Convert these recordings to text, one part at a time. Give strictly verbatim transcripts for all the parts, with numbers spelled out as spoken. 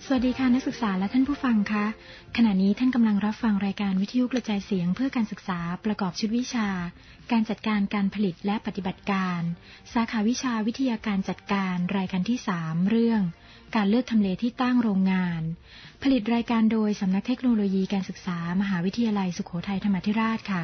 วัสดีค่ะนักศึกษาและท่านผู้ฟังคะขณะนี้ท่านกำลังรับฟังรายการวิทยุกระจายเสียงเพื่อการศึกษาประกอบชุดวิชาการจัดการการผลิตและปฏิบัติการสาขาวิชาวิทยาการจัดการรายการที่สามเรื่องการเลือกทำเลที่ตั้งโรงงานผลิตรายการโดยสำนักเทคโนโลยีการศึกษามหาวิทยาลัยสุโขทัยธรรมาธิราชค่ะ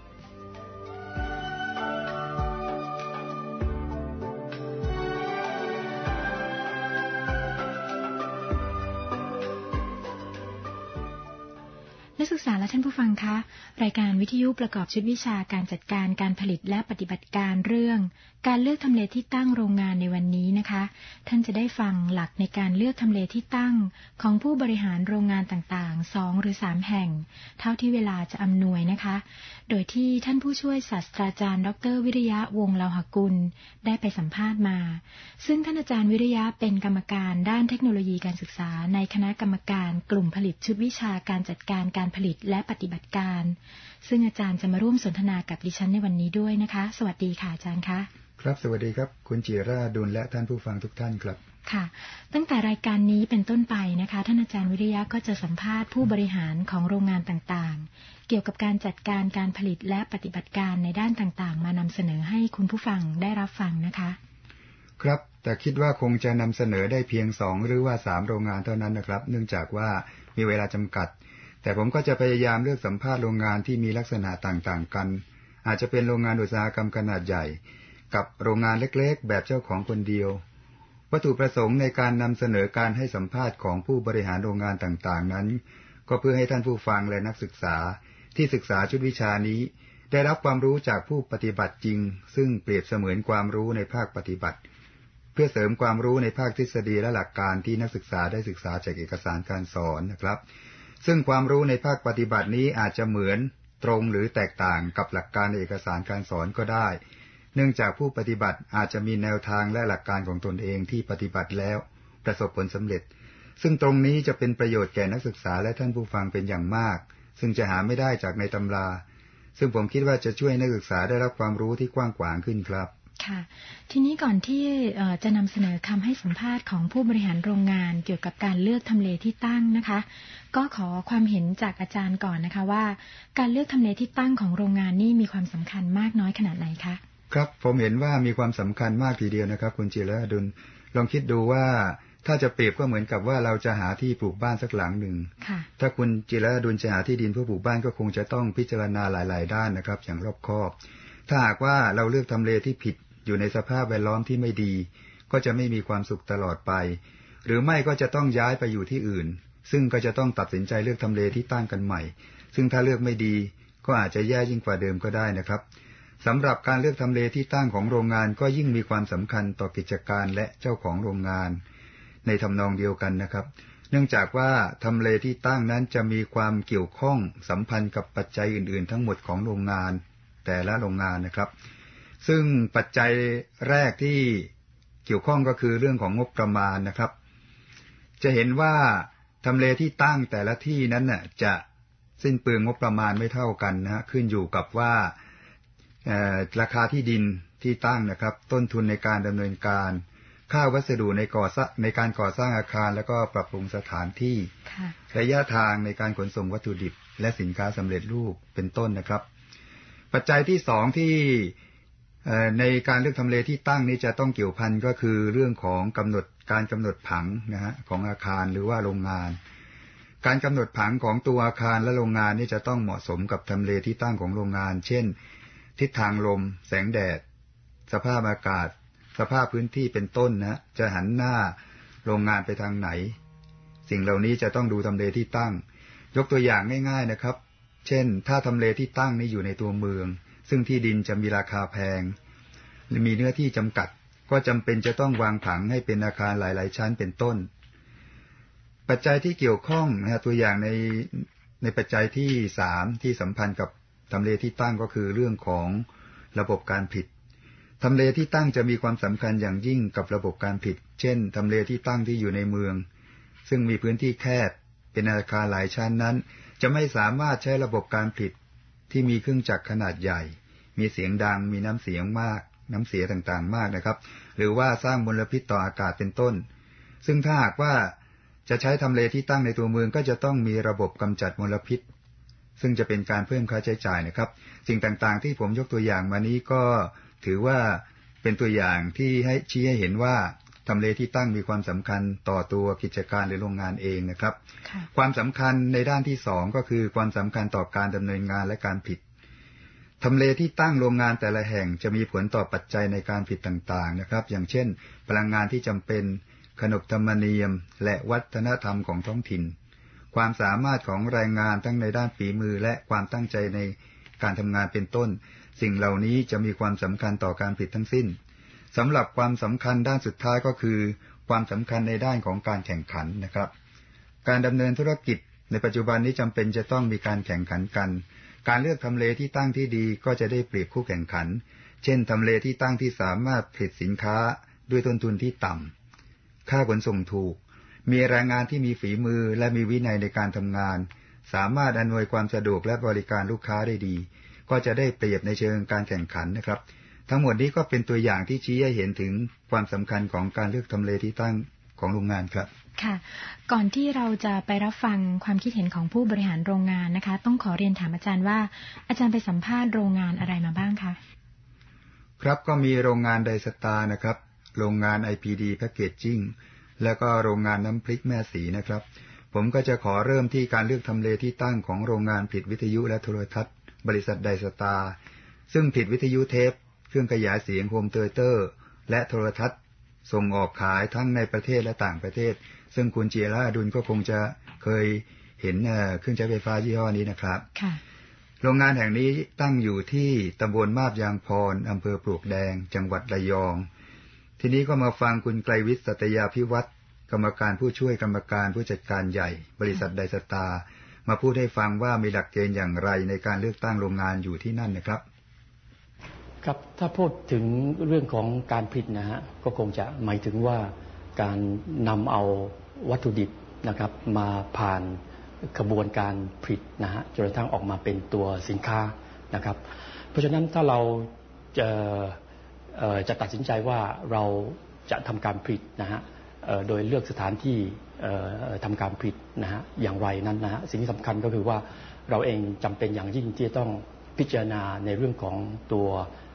นักศึกษาและท่านผู้ฟังคะรายการวิทยุประกอบชุดวิชาการจัดการการผลิตและปฏิบัติการเรื่องการเลือกทำเลที่ตั้งโรงงานในวันนี้นะคะท่านจะได้ฟังหลักในการเลือกทำเลที่ตั้งของผู้บริหารโรงงานต่างๆสองหรือสามแห่งเท่าที่เวลาจะอำนวยนะคะโดยที่ท่านผู้ช่วยศาสตราจารย์ดร.วิริยะวงศ์เลาหกุลได้ไปสัมภาษณ์มาซึ่งท่านอาจารย์วิริยะเป็นกรรมการด้านเทคโนโลยีการศึกษาในคณะกรรมการกลุ่มผลิตชุดวิชาการจัดการการผลิตและปฏิบัติการซึ่งอาจารย์จะมาร่วมสนทนากับดิฉันในวันนี้ด้วยนะคะสวัสดีค่ะอาจารย์คะครับสวัสดีครับคุณจิราดุลและท่านผู้ฟังทุกท่านครับค่ะตั้งแต่รายการนี้เป็นต้นไปนะคะท่านอาจารย์วิริยะก็จะสัมภาษณ์ผู้บริหารของโรงงานต่างๆเกี่ยวกับการจัดการการผลิตและปฏิบัติการในด้านต่างๆมานำเสนอให้คุณผู้ฟังได้รับฟังนะคะครับแต่คิดว่าคงจะนำเสนอได้เพียงสองหรือว่าสามโรงงานเท่านั้นนะครับเนื่องจากว่ามีเวลาจำกัดแต่ผมก็จะพยายามเลือกสัมภาษณ์โรงงานที่มีลักษณะต่างๆกันอาจจะเป็นโรงงานอุตสาหกรรมขนาดใหญ่กับโรงงานเล็กๆแบบเจ้าของคนเดียววัตถุประสงค์ในการนำเสนอการให้สัมภาษณ์ของผู้บริหารโรงงานต่างๆนั้นก็เพื่อให้ท่านผู้ฟังและนักศึกษาที่ศึกษาชุดวิชานี้ได้รับความรู้จากผู้ปฏิบัติจริงซึ่งเปรียบเสมือนความรู้ในภาคปฏิบัติเพื่อเสริมความรู้ในภาคทฤษฎีและหลักการที่นักศึกษาได้ศึกษาจากเอกสารการสอนนะครับซึ่งความรู้ในภาคปฏิบัตินี้อาจจะเหมือนตรงหรือแตกต่างกับหลักการในเอกสารการสอนก็ได้เนื่องจากผู้ปฏิบัติอาจจะมีแนวทางและหลักการของตนเองที่ปฏิบัติแล้วประสบผลสำเร็จซึ่งตรงนี้จะเป็นประโยชน์แก่นักศึกษาและท่านผู้ฟังเป็นอย่างมากซึ่งจะหาไม่ได้จากในตำราซึ่งผมคิดว่าจะช่วยนักศึกษาได้รับความรู้ที่กว้างขวางขึ้นครับค่ะทีนี้ก่อนที่จะนำเสนอคำให้สัมภาษณ์ของผู้บริหารโรงงานเกี่ยวกับการเลือกทำเลที่ตั้งนะคะก็ขอความเห็นจากอาจารย์ก่อนนะคะว่าการเลือกทำเลที่ตั้งของโรงงานนี่มีความสำคัญมากน้อยขนาดไหนคะครับผมเห็นว่ามีความสำคัญมากทีเดียวนะครับคุณจิรดุลลองคิดดูว่าถ้าจะเปรียบก็เหมือนกับว่าเราจะหาที่ปลูกบ้านสักหลังหนึ่งถ้าคุณจิรดุลจะหาที่ดินเพื่อปลูกบ้านก็คงจะต้องพิจารณาหลายๆด้านนะครับอย่างรอบคอบถ้าหากว่าเราเลือกทำเลที่ผิดอยู่ในสภาพแวดล้อมที่ไม่ดีก็จะไม่มีความสุขตลอดไปหรือไม่ก็จะต้องย้ายไปอยู่ที่อื่นซึ่งก็จะต้องตัดสินใจเลือกทำเลที่ตั้งกันใหม่ซึ่งถ้าเลือกไม่ดีก็อาจจะแย่ยิ่งกว่าเดิมก็ได้นะครับสำหรับการเลือกทำเลที่ตั้งของโรงงานก็ยิ่งมีความสำคัญต่อกิจการและเจ้าของโรงงานในทำนองเดียวกันนะครับเนื่องจากว่าทำเลที่ตั้งนั้นจะมีความเกี่ยวข้องสัมพันธ์กับปัจจัยอื่นๆทั้งหมดของโรงงานแต่ละโรงงานนะครับซึ่งปัจจัยแรกที่เกี่ยวข้องก็คือเรื่องของงบประมาณนะครับจะเห็นว่าทำเลที่ตั้งแต่ละที่นั้นน่ะจะสิ้นเปลืองงบประมาณไม่เท่ากันนะฮะขึ้นอยู่กับว่าราคาที่ดินที่ตั้งนะครับต้นทุนในการดำเนินการค่าวัสดุในก่อสร้างในการก่อสร้างอาคารแล้วก็ปรับปรุงสถานที่ระยะทางในการขนส่งวัตถุดิบและสินค้าสำเร็จรูปเป็นต้นนะครับปัจจัยที่สองที่ในการเลือกทำเลที่ตั้งนี้จะต้องเกี่ยวพันก็คือเรื่องของกำหนดการกำหนดผังนะฮะของอาคารหรือว่าโรงงานการกำหนดผังของตัวอาคารและโรงงานนี่จะต้องเหมาะสมกับทำเลที่ตั้งของโรงงานเช่นทิศทางลมแสงแดดสภาพอากาศสภาพพื้นที่เป็นต้นนะจะหันหน้าโรงงานไปทางไหนสิ่งเหล่านี้จะต้องดูทำเลที่ตั้งยกตัวอย่างง่ายๆนะครับเช่นถ้าทำเลที่ตั้งนี้อยู่ในตัวเมืองซึ่งที่ดินจะมีราคาแพงหรือมีเนื้อที่จำกัดก็จำเป็นจะต้องวางผังให้เป็นอาคารหลายๆชั้นเป็นต้นปัจจัยที่เกี่ยวข้องนะตัวอย่างในในปัจจัยที่สามที่สัมพันธ์กับทำเลที่ตั้งก็คือเรื่องของระบบการผลิตทำเลที่ตั้งจะมีความสำคัญอย่างยิ่งกับระบบการผลิตเช่นทำเลที่ตั้งที่อยู่ในเมืองซึ่งมีพื้นที่แคบเป็นอาคารหลายชั้นนั้นจะไม่สามารถใช้ระบบการผลิตที่มีเครื่องจักรขนาดใหญ่มีเสียงดังมีน้ำเสียงมากน้ำเสียต่างๆมากนะครับหรือว่าสร้างมลพิษต่ออากาศเป็นต้นซึ่งถ้าหากว่าจะใช้ทำเลที่ตั้งในตัวเมืองก็จะต้องมีระบบกำจัดมลพิษซึ่งจะเป็นการเพิ่มค่าใช้จ่ายนะครับสิ่งต่างๆที่ผมยกตัวอย่างมานี้ก็ถือว่าเป็นตัวอย่างที่ให้ชี้ให้เห็นว่าทำเลที่ตั้งมีความสำคัญต่อตัวกิจการหรือโรงงานเองนะครับความสำคัญในด้านที่สองก็คือความสำคัญต่อการดำเนินงานและการผลิตทำเลที่ตั้งโรงงานแต่ละแห่งจะมีผลต่อปัจจัยในการผลิตต่างๆนะครับอย่างเช่นพลังงานที่จำเป็นขนบธรรมเนียมและวัฒนธรรมของท้องถิ่นความสามารถของแรงงานทั้งในด้านฝีมือและความตั้งใจในการทำงานเป็นต้นสิ่งเหล่านี้จะมีความสำคัญต่อการผลิตทั้งสิ้นสำหรับความสำคัญด้านสุดท้ายก็คือความสำคัญในด้านของการแข่งขันนะครับการดำเนินธุรกิจในปัจจุบันนี้จำเป็นจะต้องมีการแข่งขันกันการเลือกทำเลที่ตั้งที่ดีก็จะได้เปรียบคู่แข่งขันเช่นทำเลที่ตั้งที่สามารถผลิตสินค้าด้วยต้นทุนที่ต่ำค่าขนส่งถูกมีแรงงานที่มีฝีมือและมีวินัยในการทำงานสามารถอำนวยความสะดวกและบริการลูกค้าได้ดีก็จะได้เปรียบในเชิงการแข่งขันนะครับทั้งหมดนี้ก็เป็นตัวอย่างที่ชี้ให้เห็นถึงความสำคัญของการเลือกทำเลที่ตั้งของโรงงานครับค่ะก่อนที่เราจะไปรับฟังความคิดเห็นของผู้บริหารโรงงานนะคะต้องขอเรียนถามอาจารย์ว่าอาจารย์ไปสัมภาษณ์โรงงานอะไรมาบ้างคะครับก็มีโรงงานไดสตาร์นะครับโรงงาน ไอ พี ดี Packaging แล้วก็โรงงานน้ำพริกแม่สีนะครับผมก็จะขอเริ่มที่การเลือกทำเลที่ตั้งของโรงงานผลิตวิทยุและโทรทัศน์บริษัทไดสตาร์ซึ่งผลิตวิทยุเทปเครื่องขยายเสียงโฮมเทเตอร์และโทรทัศน์ส่งออกขายทั้งในประเทศและต่างประเทศซึ่งคุณเจียร่าดุลก็คงจะเคยเห็นเครื่องใช้ไฟฟ้ายี่ห้อนี้นะครับโรงงานแห่งนี้ตั้งอยู่ที่ตำบลมาบยางพรอำเภอปลวกแดงจังหวัดระยองทีนี้ก็มาฟังคุณไกรวิทย์สัตยาภิวัฒน์กรรมการผู้ช่วยกรรมการผู้จัดการใหญ่บริษัทไดสตาร์มาพูดให้ฟังว่ามีหลักเกณฑ์อย่างไรในการเลือกตั้งโรงงานอยู่ที่นั่นนะครับครับถ้าพูดถึงเรื่องของการผลิตนะฮะก็คงจะหมายถึงว่าการนำเอาวัตถุดิบนะครับมาผ่านกระบวนการผลิตนะฮะจนกระทั่งออกมาเป็นตัวสินค้านะครับเพราะฉะนั้นถ้าเราจะจะตัดสินใจว่าเราจะทำการผลิตนะฮะโดยเลือกสถานที่ทำการผลิตนะฮะอย่างไรนั้นนะฮะสิ่งที่สำคัญก็คือว่าเราเองจำเป็นอย่างยิ่งที่จะต้องพิจารณาในเรื่องของตัว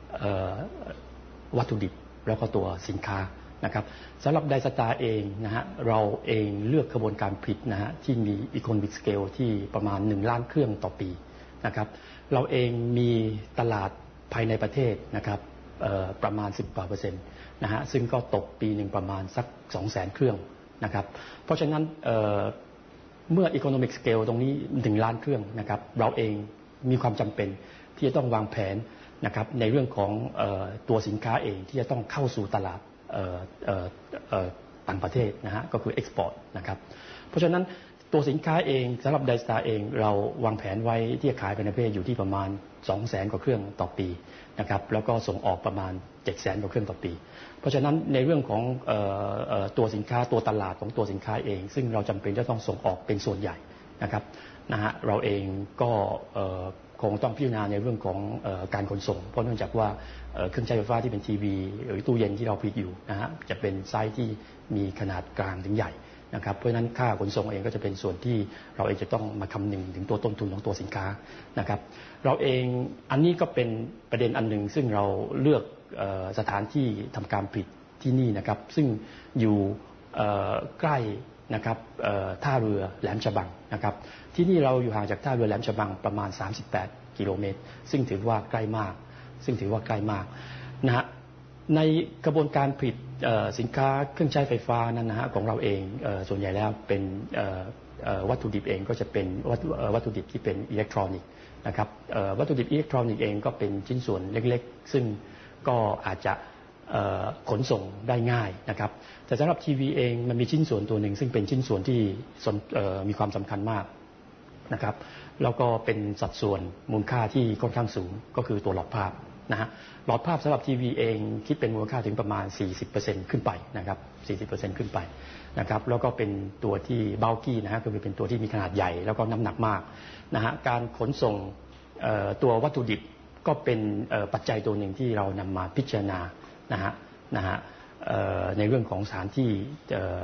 วัตถุดิบแล้วก็ตัวสินค้านะครับสำหรับไดสตาร์เองนะฮะเราเองเลือกกระบวนการผลิตนะฮะที่มี economic scale ที่ประมาณหนึ่งล้านเครื่องต่อปีนะครับเราเองมีตลาดภายในประเทศนะครับประมาณสิบกว่าเปอร์เซ็นต์นะฮะซึ่งก็ตกปีหนึ่งประมาณสักสองแสนเครื่องนะครับเพราะฉะนั้นเ, เมื่อ economic scale ตรงนี้หนึ่งล้านเครื่องนะครับเราเองมีความจำเป็นที่จะต้องวางแผนนะครับในเรื่องของเอ่อตัวสินค้าเองที่จะต้องเข้าสู่ตลาดเอ่อเอ่อเอ่อต่างประเทศนะฮะก็คือ export นะครับเพราะฉะนั้นตัวสินค้าเองสำหรับไดสตาร์เองเราวางแผนไว้ที่จะขายไปในประเทศอยู่ที่ประมาณ สองแสน กว่าเครื่องต่อปีนะครับแล้วก็ส่งออกประมาณ เจ็ดแสน กว่าเครื่องต่อปีเพราะฉะนั้นในเรื่องของเอ่อเอ่อตัวสินค้าตัวตลาดของตัวสินค้าเองซึ่งเราจำเป็นจะต้องส่งออกเป็นส่วนใหญ่นะครับนะฮะเราเองก็เอ่อคงต้องพิจารณาในเรื่องของเอ่อการขนส่งเพราะเนื่องจากว่าเอ่อเครื่องใช้ไฟฟ้าที่เป็นทีวีหรือตู้เย็นที่เราผลิตอยู่นะฮะจะเป็นไซส์ที่มีขนาดกลางถึงใหญ่นะครับเพราะฉะนั้นค่าขนส่งเองก็จะเป็นส่วนที่เราเองจะต้องมาคำนึงถึงตัวต้นทุนของตัวสินค้านะครับเราเองอันนี้ก็เป็นประเด็นอันหนึ่งซึ่งเราเลือกเอ่อสถานที่ทำการผลิตที่นี่นะครับซึ่งอยู่เอ่อใกล้นะครับท่าเรือแหลมฉบังนะครับที่นี่เราอยู่ห่างจากท่าเรือแหลมฉบังประมาณสามสิบแปดกิโลเมตรซึ่งถือว่าใกล้มากซึ่งถือว่าใกล้มากนะฮะในกระบวนการผลิตสินค้าเครื่องใช้ไฟฟ้านั้นนะฮะของเราเองส่วนใหญ่แล้วเป็นวัตถุดิบเองก็จะเป็นวัตถุดิบที่เป็นอิเล็กทรอนิกส์นะครับวัตถุดิบอิเล็กทรอนิกส์เองก็เป็นชิ้นส่วนเล็กๆซึ่งก็อาจจะขนส่งได้ง่ายนะครับแต่สำหรับทีวีเองมันมีชิ้นส่วนตัวหนึ่งซึ่งเป็นชิ้นส่วนที่มีความสำคัญมากนะครับแล้วก็เป็นสัดส่วนมูลค่าที่ค่อนข้างสูงก็คือตัวหลอดภาพนะฮะหลอดภาพสำหรับทีวีเองคิดเป็นมูลค่าถึงประมาณ สี่สิบเปอร์เซ็นต์ ขึ้นไปนะครับ สี่สิบเปอร์เซ็นต์ ขึ้นไปนะครับแล้วก็เป็นตัวที่เบลกี้นะฮะก็คือเป็นตัวที่มีขนาดใหญ่แล้วก็น้ำหนักมากนะฮะการขนส่งตัววัตถุดิบก็เป็นปัจจัยตัวหนึ่งที่เรานำมาพิจารณานะฮะนะฮะในเรื่องของสถานที่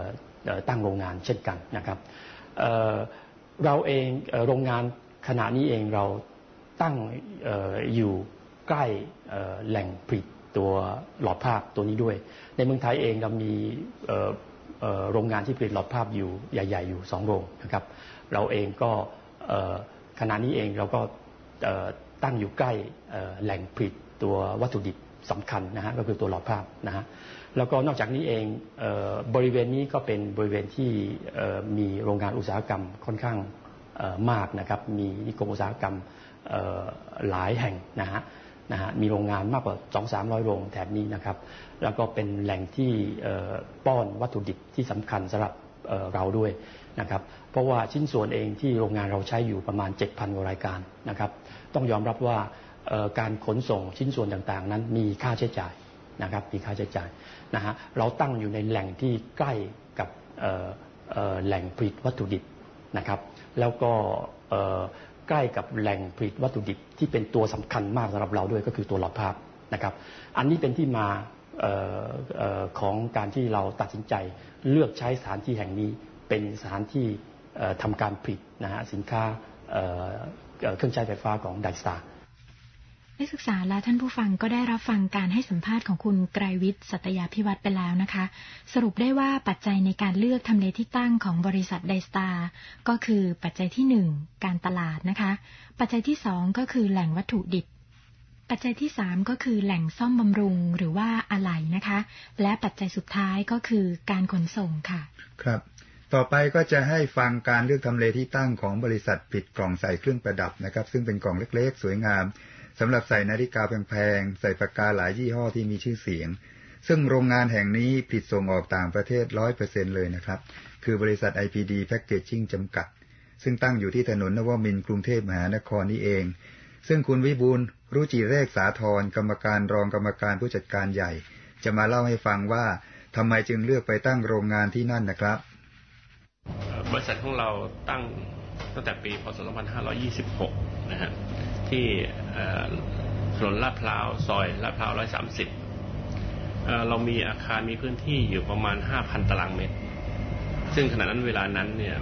ตั้งโรงงานเช่นกันนะครับเเราเองโรงงานขณะนี้เองเราตั้งอยู่ใกล้แหล่งผลิตตัวหลอดภาพตัวนี้ด้วยในเมืองไทยเองเรามีโรงงานที่ผลิตหลอดภาพอยู่ใหญ่ๆอยู่สองโรงนะครับเราเองก็ขณะนี้เองเราก็ตั้งอยู่ใกล้แหล่งผลิตตัววัตถุดิบสำคัญนะฮะก็คือตัวหลอดภาพนะฮะแล้วก็นอกจากนี้เองบริเวณนี้ก็เป็นบริเวณที่มีโรงงานอุตสาหกรรมค่อนข้างมากนะครับมีนิคมอุตสาหกรรมหลายแห่งนะฮะนะฮะมีโรงงานมากกว่า สองถึงสามร้อย โรงแถบนี้นะครับแล้วก็เป็นแหล่งที่ป้อนวัตถุดิบที่สำคัญสำหรับเราด้วยนะครับเพราะว่าชิ้นส่วนเองที่โรงงานเราใช้อยู่ประมาณ เจ็ดพัน กว่ารายการนะครับต้องยอมรับว่าการขนส่งชิ้นส่วนต่างๆนั้นมีค่าใช้จ่ายนะครับมีค่าใช้จ่ายนะฮะเราตั้งอยู่ในแหล่งที่ใกล้กับแหล่งผลิตวัตถุดิบนะครับแล้วก็ใกล้กับแหล่งผลิตวัตถุดิบที่เป็นตัวสำคัญมากสำหรับเราด้วยก็คือตัวหลอดภาพนะครับอันนี้เป็นที่มาของการที่เราตัดสินใจเลือกใช้สถานที่แห่งนี้เป็นสถานที่ทำการผลิตนะฮะสินค้าเครื่องใช้ไฟฟ้าของไดสตาร์นักศึกษาและท่านผู้ฟังก็ได้รับฟังการให้สัมภาษณ์ของคุณไกรวิทย์สัตยาภิวัฒน์ไปแล้วนะคะสรุปได้ว่าปัจจัยในการเลือกทำเลที่ตั้งของบริษัทไดสตาร์ก็คือปัจจัยที่หนึ่งการตลาดนะคะปัจจัยที่สองก็คือแหล่งวัตถุดิบปัจจัยที่สามก็คือแหล่งซ่อมบำรุงหรือว่าอะไหล่นะคะและปัจจัยสุดท้ายก็คือการขนส่งค่ะครับต่อไปก็จะให้ฟังการเลือกทำเลที่ตั้งของบริษัทผลิตกล่องใส่เครื่องประดับนะครับซึ่งเป็นกล่องเล็กๆสวยงามสำหรับใส่นาฬิกาแพงๆใส่ปากกาหลายยี่ห้อที่มีชื่อเสียงซึ่งโรงงานแห่งนี้ผลิตส่งออกต่างประเทศ ร้อยเปอร์เซ็นต์ เลยนะครับคือบริษัท ไอ พี ดี Packaging จำกัดซึ่งตั้งอยู่ที่ถนนนวมินทร์กรุงเทพมหานครนี้เองซึ่งคุณวิบูลย์รุจิเรศสาธรกรรมการรองกรรมการผู้จัดการใหญ่จะมาเล่าให้ฟังว่าทำไมจึงเลือกไปตั้งโรงงานที่นั่นนะครับบริษัทของเราตั้งตั้งแต่ปีพ.ศ. สองพันห้าร้อยยี่สิบหกนะฮะที่ถนนลาดพร้าวซอยลาดพร้าวหนึ่งร้อยสามสิบเรามีอาคารมีพื้นที่อยู่ประมาณ ห้าพัน ตารางเมตรซึ่งขณะนั้นเวลานั้นเนี่ย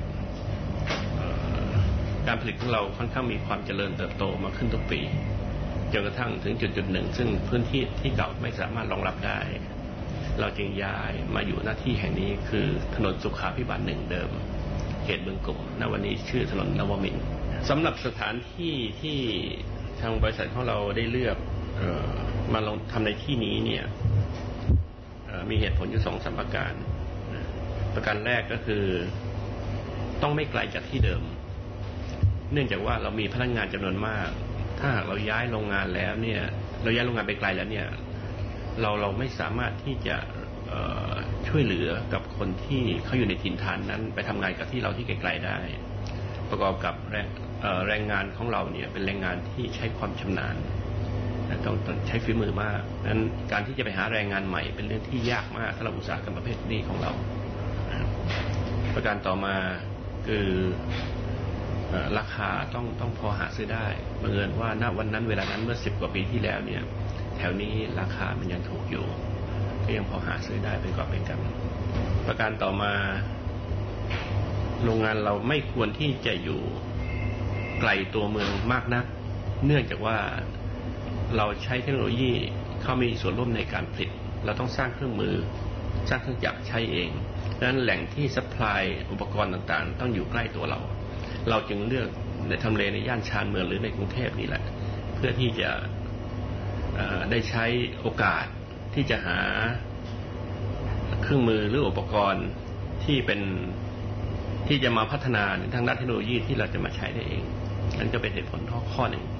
การผลิตของเราค่อนข้างมีความเจริญเติบโตมาขึ้นทุกปีจนกระทั่งถึงจุดจุดหนึ่งซึ่งพื้นที่ที่เก่าไม่สามารถรองรับได้เราจึงย้ายมาอยู่หน้าที่แห่งนี้คือถนนสุขาภิบาลหนึ่งเดิมเขตบึงกลุ่มณวันนี้ชื่อถนนนวมินทร์สำหรับสถานที่ที่ทางบริษัทของเราได้เลือกเอ่อมาลงทำในที่นี้เนี่ยมีเหตุผลอยู่สองสามประการประการแรกก็คือต้องไม่ไกลจากที่เดิมเนื่องจากว่าเรามีพนักงานจำนวนมากถ้าหากเราย้ายโรงงานแล้วเนี่ยเราย้ายโรงงานไปไกลแล้วเนี่ยเราเราไม่สามารถที่จะช่วยเหลือกับคนที่เขาอยู่ในถิ่นฐานนั้นไปทำงานกับที่เราที่ไกลๆได้ประกอบกับแรงแรงงานของเราเนี่ยเป็นแรงงานที่ใช้ความชำนาญต้องต้องใช้ฝีมือมากนั้นการที่จะไปหาแรงงานใหม่เป็นเรื่องที่ยากมากสำหรับอุตสาหกรรมประเภทนี้ของเราประการต่อมาคือราคาต้องต้องพอหาซื้อได้บังเอิญว่าณวันนั้นเวลานั้นเมื่อสิบกว่าปีที่แล้วเนี่ยแถวนี้ราคามันยังถูกอยู่ก็ยังพอหาซื้อได้เป็นกอบเป็นกำประการต่อมาโรงงานเราไม่ควรที่จะอยู่ไกลตัวเมืองมากนักเนื่องจากว่าเราใช้เทคโนโลยีเข้ามีส่วนร่วมในการผลิตเราต้องสร้างเครื่องมือสร้างเครื่องจักรใช้เองดังนั้นแหล่งที่ซัพพลายอุปกรณ์ต่างๆต้องอยู่ใกล้ตัวเราเราจึงเลือกในทำเลในย่านชานเมืองหรือในกรุงเทพนี่แหละเพื่อที่จะได้ใช้โอกาสที่จะหาเครื่องมือหรืออุปกรณ์ที่เป็นที่จะมาพัฒนาในทางด้านเทคโนโลยีที่เราจะมาใช้ได้เองนั่นก็เป็นเหตุผลข้อหนึ่ง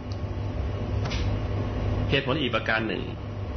เหตุผลอีกประการหนึ่ง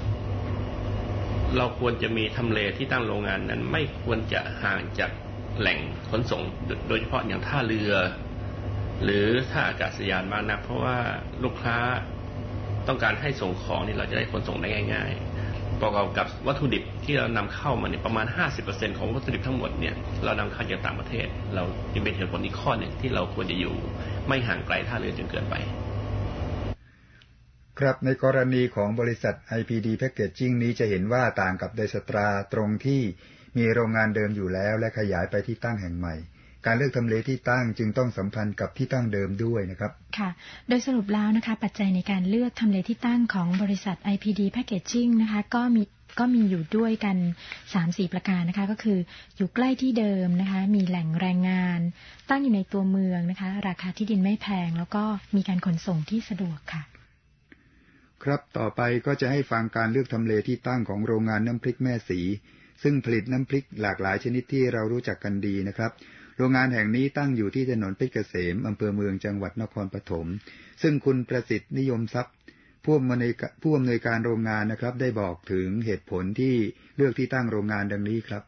เราควรจะมีทำเลที่ตั้งโรงงานนั้นไม่ควรจะห่างจากแหล่งขนส่งโดยเฉพาะอย่างท่าเรือหรือท่าอากาศยานมากนักเพราะว่าลูกค้าต้องการให้ส่งของนี่เราจะได้ขนส่งได้ง่ายๆประกอบกับวัตถุดิบที่เรานำเข้ามาเนี่ยประมาณ ห้าสิบเปอร์เซ็นต์ ของวัตถุดิบทั้งหมดเนี่ยเรานำเข้าจากต่างประเทศเราจึงเป็นเหตุผลอีกข้อหนึ่งที่เราควรจะอยู่ไม่ห่างไกลท่าเรือจนเกินไปครับในกรณีของบริษัท ไอ พี ดี Packaging นี้จะเห็นว่าต่างกับไดสตราตรงที่มีโรงงานเดิมอยู่แล้วและขยายไปที่ตั้งแห่งใหม่การเลือกทำเลที่ตั้งจึงต้องสัมพันธ์กับที่ตั้งเดิมด้วยนะครับค่ะโดยสรุปแล้วนะคะปัจจัยในการเลือกทำเลที่ตั้งของบริษัท ไอ พี ดี Packaging นะคะก็มีก็มีอยู่ด้วยกัน สามถึงสี่ ประการนะคะก็คืออยู่ใกล้ที่เดิมนะคะมีแหล่งแรงงานตั้งอยู่ในตัวเมืองนะคะราคาที่ดินไม่แพงแล้วก็มีการขนส่งที่สะดวกค่ะครับต่อไปก็จะให้ฟังการเลือกทำเลที่ตั้งของโรงงานน้ำพริกแม่สีซึ่งผลิตน้ำพริกหลากหลายชนิดที่เรารู้จักกันดีนะครับโรงงานแห่งนี้ตั้งอยู่ที่ถนนเพชรเกษมอำเภอเมืองจังหวัดนครปฐมซึ่งคุณประสิทธิ์นิยมทรัพย์ผู้อำนวยผู้อำนวยการโรงงานนะครับได้บอกถึงเหตุผลที่เลือกที่ตั้งโรงงานดังนี้ครับ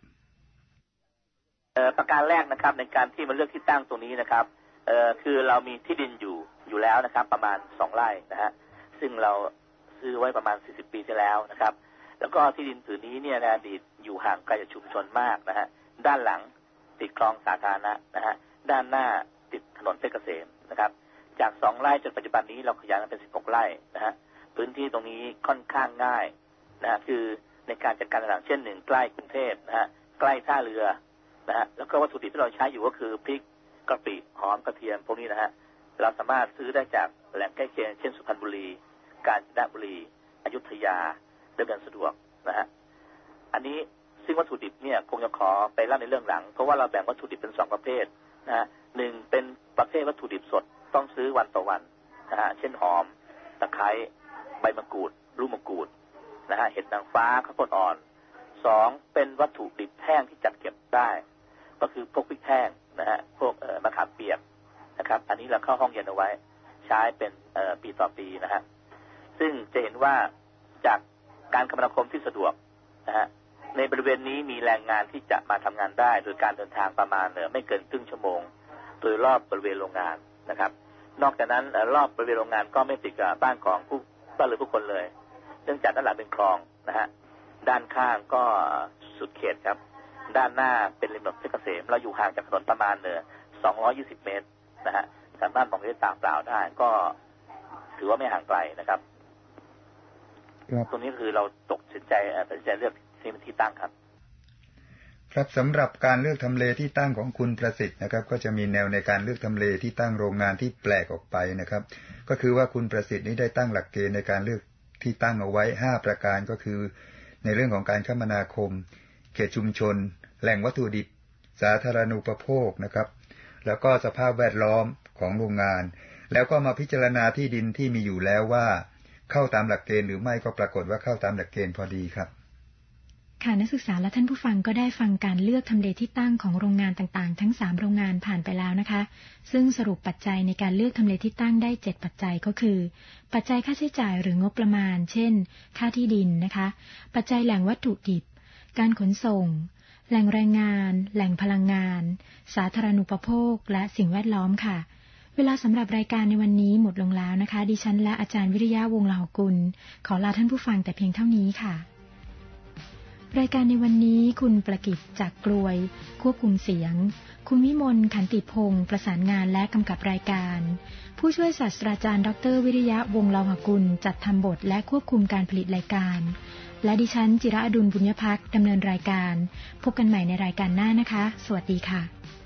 ประการแรกนะครับในการที่มาเลือกที่ตั้งตรงนี้นะครับเอ่อคือเรามีที่ดินอยู่อยู่แล้วนะครับประมาณสองไร่นะฮะซึ่งเราซื้อไว้ประมาณสี่สิบปีที่แล้วนะครับแล้วก็ที่ดินผืนนี้เนี่ยในอดีตอยู่ห่างไกลจากชุมชนมากนะฮะด้านหลังติดคลองสาธารณะนะฮะด้านหน้าติดถนนเพชรเกษมนะครับจากสองไร่จนปัจจุบันนี้เราขยายมาเป็นสิบหกไร่นะฮะพื้นที่ตรงนี้ค่อนข้างง่ายนะฮะคือในการจัดการต่างๆเช่นหนึ่งใกล้กรุงเทพนะฮะใกล้ท่าเรือนะฮะแล้วก็วัตถุดิบที่เราใช้อยู่ก็คือพริกกะปิหอมกระเทียมพวกนี้นะฮะเราสามารถซื้อได้จากแหล่งใกล้เคียงเช่นสุพรรณบุรีกาญจนบุรีอยุธยาได้เดินสะดวกนะฮะอันนี้ซึ่งวัตถุดิบเนี่ยคงจะขอไปเล่าในเรื่องหลังเพราะว่าเราแบ่งวัตถุดิบเป็นสองประเภทนะฮะหนึ่งเป็นประเภทวัตถุดิบสดต้องซื้อวันต่อวันนะฮะเช่นหอมตะไคร้ใบมะกรูดลูกมะกรูดนะฮะเห็ดนางฟ้าข้าวโพดอ่อนสองเป็นวัตถุดิบแห้งที่จัดเก็บได้ก็คือพวกพริกแห้งนะฮะพวกเอ่อมะขามเปียกนะครับอันนี้เราเข้าห้องเย็นเอาไว้ใช้เป็นเอ่อปีต่อปีนะฮะซึ่งจะเห็นว่าจากการคมนาคมที่สะดวกนะฮะในบริเวณนี้มีแรงงานที่จะมาทำงานได้โดยการเดินทางประมาณเอ่อไม่เกินครึ่งชั่วโมงโดยรอบบริเวณโรงงานนะครับนอกจากนั้นรอบบริเวณโรงงานก็ไม่ติดกับบ้านของผู้บ้านหรือผู้คนเลยเนื่องจากด้านหลังเป็นคลองนะฮะด้านข้างก็สุดเขตครับด้านหน้าเป็นริมถนนเพชรเกษมเราอยู่ห่างจากถนนประมาณเอ่อสองร้อยยี่สิบเมตรนะฮะสามารถมองเห็นตาเปล่าได้ก็ถือว่าไม่ห่างไกลนะครับตรงนี้คือเราตกสินใจตัดสินใจเลือกที่เป็นที่ตั้งครับครับสำหรับการเลือกทำเลที่ตั้งของคุณประสิทธิ์นะครับก็จะมีแนวในการเลือกทำเลที่ตั้งโรงงานที่แปลกออกไปนะครับก็คือว่าคุณประสิทธิ์นี้ได้ตั้งหลักเกณฑ์ในการเลือกที่ตั้งเอาไว้ห้าประการก็คือในเรื่องของการคมนาคมเขตชุมชนแหล่งวัตถุดิบสาธารณูปโภคนะครับแล้วก็สภาพแวดล้อมของโรงงานแล้วก็มาพิจารณาที่ดินที่มีอยู่แล้วว่าเข้าตามหลักเกณฑ์หรือไม่ก็ปรากฏว่าเข้าตามหลักเกณฑ์พอดีครับค่ะนักศึกษาและท่านผู้ฟังก็ได้ฟังการเลือกทำเลที่ตั้งของโรงงานต่างๆทั้งสามโรงงานผ่านไปแล้วนะคะซึ่งสรุปปัจจัยในการเลือกทำเลที่ตั้งได้เจ็ดปัจจัยก็คือปัจจัยค่าใช้จ่ายหรืองบประมาณเช่นค่าที่ดินนะคะปัจจัยแหล่งวัตถุดิบการขนส่งแหล่งแรงงานแหล่งพลังงานสาธารณูปโภคและสิ่งแวดล้อมค่ะเวลาสำหรับรายการในวันนี้หมดลงแล้วนะคะดิฉันและอาจารย์วิริยะวงศ์ลาหกุลขอลาท่านผู้ฟังแต่เพียงเท่านี้ค่ะรายการในวันนี้คุณประกิตจากกลวยควบคุมเสียงคุณวิมลขันติพงศ์ประสานงานและกำกับรายการผู้ช่วยศาสตราจารย์ดรวิริยะวงศ์ลาหกุลจัดทำบทและควบคุมการผลิตรายการและดิฉันจิระอดุลบุญยภักดิ์ดำเนินรายการพบกันใหม่ในรายการหน้านะคะสวัสดีค่ะ